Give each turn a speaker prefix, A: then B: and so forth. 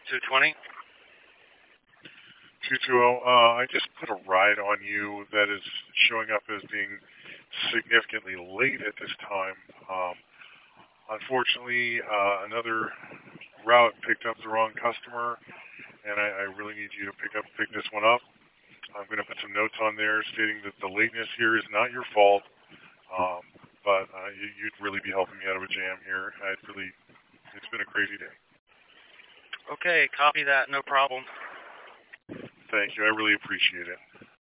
A: 220.
B: 220. I just put a ride on you that is showing up as being significantly late at this time. Unfortunately, another route picked up the wrong customer, and I really need you to pick this one up. I'm going to put some notes on there stating that the lateness here is not your fault, um, but you'd really be helping me out of a jam here. It's been a crazy day.
A: Okay, copy that. No problem.
B: Thank you. I really appreciate it.